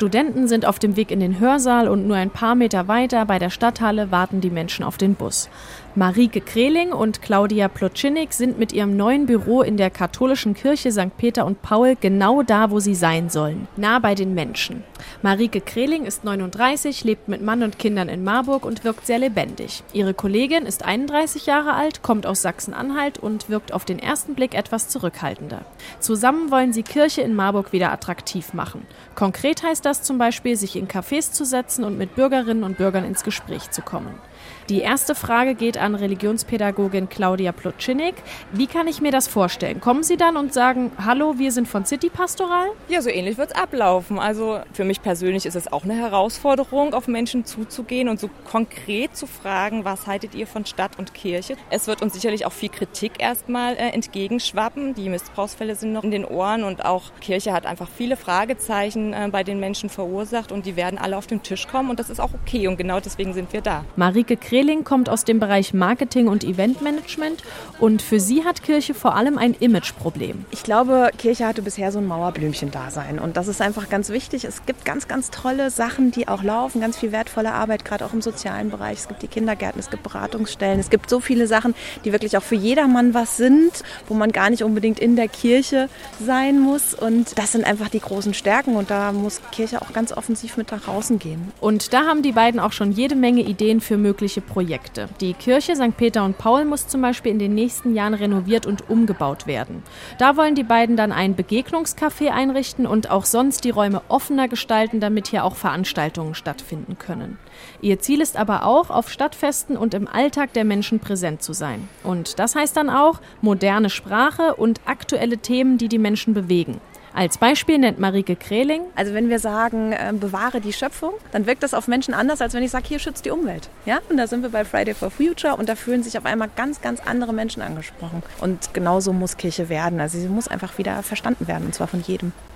Studenten sind auf dem Weg in den Hörsaal und nur ein paar Meter weiter bei der Stadthalle warten die Menschen auf den Bus. Marike Kreling und Claudia Plotschinnik sind mit ihrem neuen Büro in der katholischen Kirche St. Peter und Paul genau da, wo sie sein sollen, nah bei den Menschen. Marike Kreling ist 39, lebt mit Mann und Kindern in Marburg und wirkt sehr lebendig. Ihre Kollegin ist 31 Jahre alt, kommt aus Sachsen-Anhalt und wirkt auf den ersten Blick etwas zurückhaltender. Zusammen wollen sie Kirche in Marburg wieder attraktiv machen. Konkret heißt das zum Beispiel, sich in Cafés zu setzen und mit Bürgerinnen und Bürgern ins Gespräch zu kommen. Die erste Frage geht an Religionspädagogin Claudia Plotschinnik. Wie kann ich mir das vorstellen? Kommen Sie dann und sagen, hallo, wir sind von City Pastoral? Ja, so ähnlich wird es ablaufen. Also für mich persönlich ist es auch eine Herausforderung, auf Menschen zuzugehen und so konkret zu fragen, was haltet ihr von Stadt und Kirche? Es wird uns sicherlich auch viel Kritik erstmal entgegenschwappen. Die Missbrauchsfälle sind noch in den Ohren und auch Kirche hat einfach viele Fragezeichen bei den Menschen verursacht und die werden alle auf den Tisch kommen und das ist auch okay und genau deswegen sind wir da. Marike Kreling kommt aus dem Bereich Marketing und Eventmanagement und für sie hat Kirche vor allem ein Imageproblem. Ich glaube, Kirche hatte bisher so ein Mauerblümchen-Dasein und das ist einfach ganz wichtig. Es gibt ganz, ganz tolle Sachen, die auch laufen, ganz viel wertvolle Arbeit, gerade auch im sozialen Bereich. Es gibt die Kindergärten, es gibt Beratungsstellen, es gibt so viele Sachen, die wirklich auch für jedermann was sind, wo man gar nicht unbedingt in der Kirche sein muss und das sind einfach die großen Stärken und da muss Kirche auch ganz offensiv mit nach draußen gehen. Und da haben die beiden auch schon jede Menge Ideen für mögliche Projekte. Die Kirche St. Peter und Paul muss zum Beispiel in den nächsten Jahren renoviert und umgebaut werden. Da wollen die beiden dann ein Begegnungscafé einrichten und auch sonst die Räume offener gestalten, damit hier auch Veranstaltungen stattfinden können. Ihr Ziel ist aber auch, auf Stadtfesten und im Alltag der Menschen präsent zu sein. Und das heißt dann auch moderne Sprache und aktuelle Themen, die die Menschen bewegen. Als Beispiel nennt Marike Kreling: Also wenn wir sagen, bewahre die Schöpfung, dann wirkt das auf Menschen anders, als wenn ich sage, hier schützt die Umwelt. Ja? Und da sind wir bei Friday for Future und da fühlen sich auf einmal ganz, ganz andere Menschen angesprochen. Und genauso muss Kirche werden. Also sie muss einfach wieder verstanden werden, und zwar von jedem.